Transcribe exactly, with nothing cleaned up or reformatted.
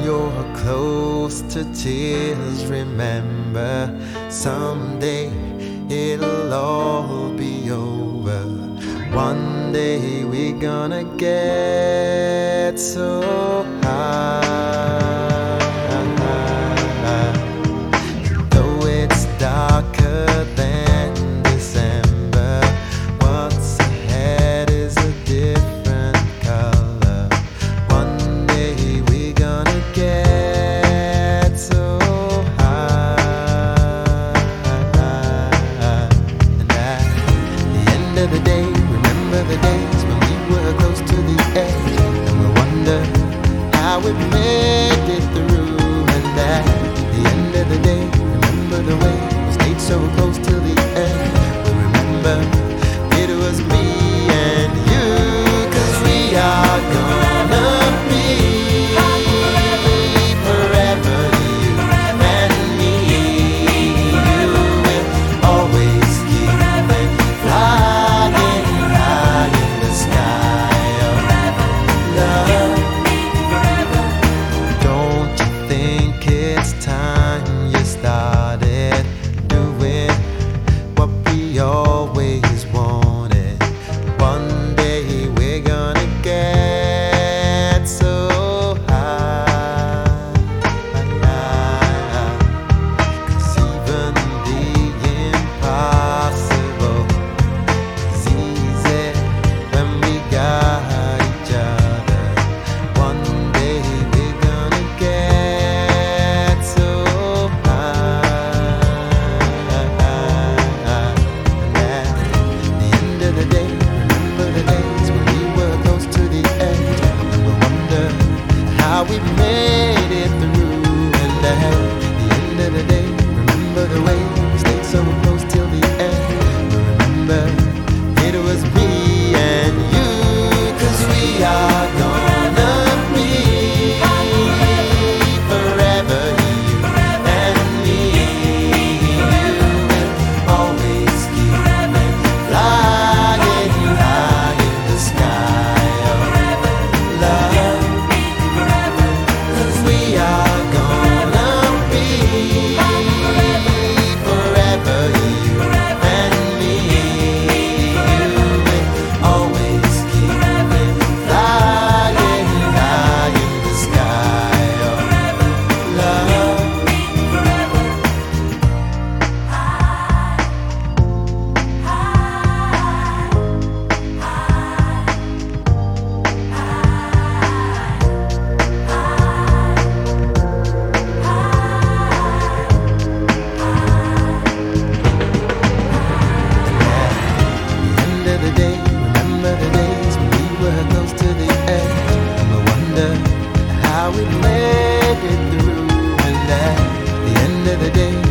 you're close to tears, remember someday it'll all be over. One day we're gonna get so high. Though it's darker than December, what's ahead is a different color. One day we're gonna get so high. And at the end of the day, remember the days when we were close to the edge, and we wonder how we made it through. And at the end of the day, remember the way we stayed so close till the end. We remember it was me and you, 'cause we are gonna be forever, you and me. You will always keep flying high in the sky of love. Don't you think it's time you started doing what we always wanted? One day we're gonna get so high. 'Cause even the impossible is easy when we got each other. One day we're gonna get so high. And at the end of the day, remember the days when we were close to the edge, and we wonder how we made it through. And at the end of the day, remember the way we stayed so close till the end. We remember it was me and you, 'cause we are gonna be forever, you and me. You will always keep flying high in the sky of love. 'Cause we are gonna be forever, you and me. You will always keep flying high in the sky of love. End of the day, remember the days when we were close to the edge, and we wonder how we made it through. And at the end of the day,